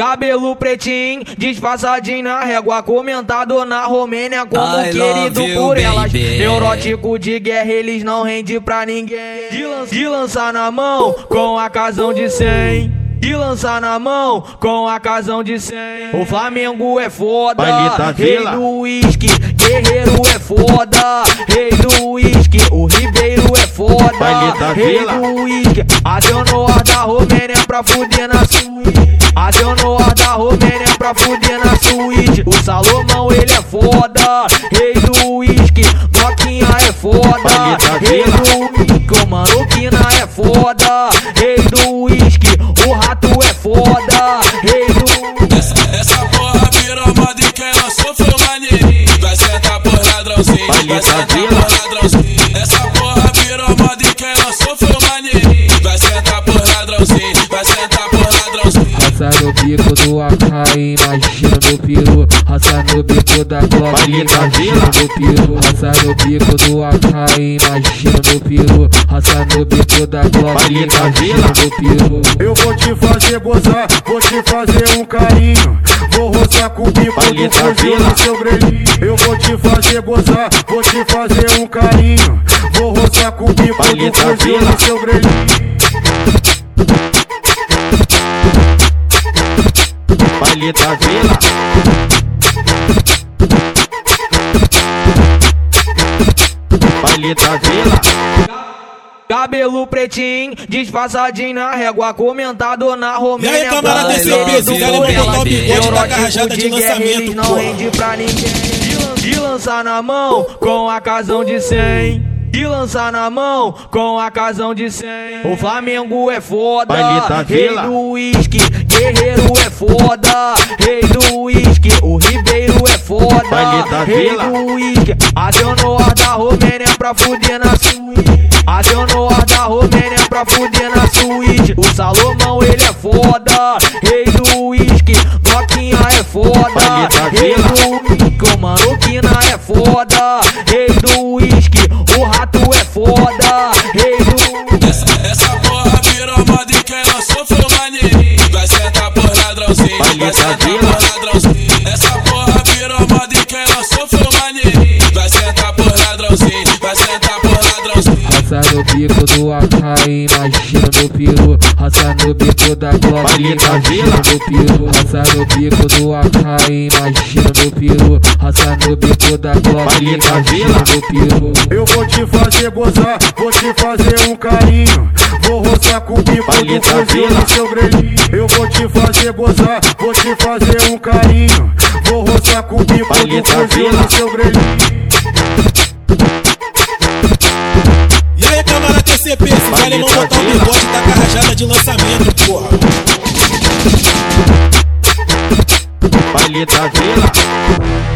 Cabelo pretinho, disfarçadinho na régua, comentado na Romênia como querido por elas. Neurótico de guerra, eles não rendem pra ninguém. De lançar na mão com a casão de 100. De lançar na mão com a casão de 100. O Flamengo é foda, rei do uísque. Guerreiro é foda, rei do uísque. O Ribeiro é foda, rei do uísque. Acionou a da Romênia pra fuder na suíte. Acionou a da Romênia pra fuder na suíte. O Salomão ele é foda, rei do uísque. Noquinha é foda, rei do uísque. O Maroquina é foda, rei do uísque. O Rato é foda, rei do... Essa porra virou moda e quem lançou foi o maneirinho. Vai sentar por ladrãozinho, vai sentar por ladrãozinho. Essa porra virou moda e quem lançou foi o maneirinho. Vai sentar por ladrãozinho, vai sentar por ladrãozinho. Raça no bico do AK, imagina meu peru. Raça no bico da Glock, imagina meu peru. Raça no bico do AK, imagina meu peru. Raça no bico da Glock, imagina meu peru. Eu vou te fazer gozar, vou te fazer um carinho. Vou roçar com o bico do fuzil no seu grelhinho. Eu vou te fazer gozar, vou te fazer um carinho. Vou roçar com o bico do fuzil no seu grelhinho. Baile da Vila. Baile da Vila. Cabelo pretinho, disfarçadinho na régua, comentado na Romênia. E aí, camarada, desse peso, cara, vou botar o bigode da carrajada de lançamento, não rende pra ninguém. De lançar na mão com a casão de 100. De lançar na mão com a casão de 100. O Flamengo é foda, rei do uísque. Guerreiro é foda, rei do uísque. O Ribeiro é foda, rei do uísque. Acionou a da Romênia pra fuder na suíte. Acionou a da Romênia pra fuder na suíte. O Salomão ele é foda, rei do uísque. Noquinha é foda, rei do uísque. O Maroquina é foda, rei do uísque. O Rato é foda, rei do... Essa porra virou moda e quem lançou foi o maneirinho. Vai sentar por ladrãozinho, vai sentar por ladrãozinho. Essa porra virou moda e quem lançou foi o maneirinho. Vai sentar por ladrãozinho, vai sentar por ladrãozinho. Raça no bico do AK, imagina meu peru. Raça no bico da Glock, imagina meu peru. Raça no bico do AK, imagina meu peru. Raça no bico da Glock, imagina meu peru. Eu vou te fazer gozar, vou te fazer um carinho. Vou roçar com o bico do fuzil no seu grelhinho. Eu vou te fazer gozar, vou te fazer um carinho. Vou roçar com o bico do fuzil no seu grelhinho. E aí, camarada TCP, se vale não botar o bigode da carrajada de lançamento, porra. Baile da Vila.